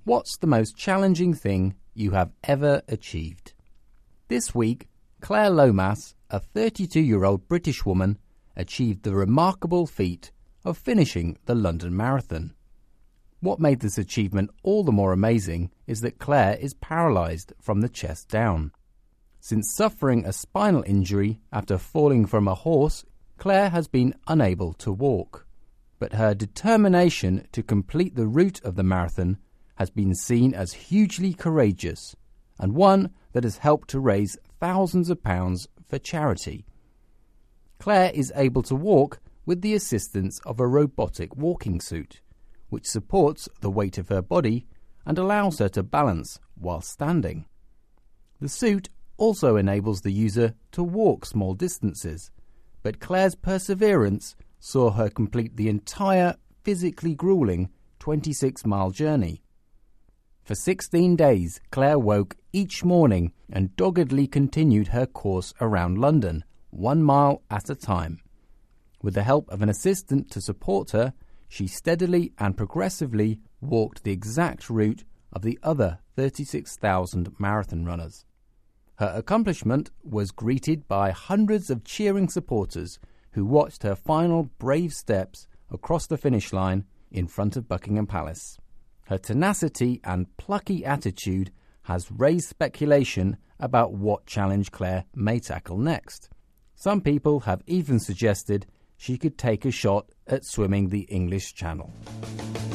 What's the most challenging thing you have ever achieved? This week, Claire Lomas, a 32-year-old British woman, achieved the remarkable feat of finishing the London Marathon. What made this achievement all the more amazing is that Claire is paralysed from the chest down. Since suffering a spinal injury after falling from a horse, Claire has been unable to walk. But her determination to complete the route of the marathon has been seen as hugely courageous and one that has helped to raise thousands of pounds for charity. Claire is able to walk with the assistance of a robotic walking suit, which supports the weight of her body and allows her to balance while standing. The suit also enables the user to walk small distances, but Claire's perseverance saw her complete the entire physically grueling 26-mile journey. For 16 days, Claire woke each morning and doggedly continued her course around London, 1 mile at a time. With the help of an assistant to support her, she steadily and progressively walked the exact route of the other 36,000 marathon runners. Her accomplishment was greeted by hundreds of cheering supporters who watched her final brave steps across the finish line in front of Buckingham Palace. Her tenacity and plucky attitude has raised speculation about what challenge Claire may tackle next. Some people have even suggested she could take a shot at swimming the English Channel.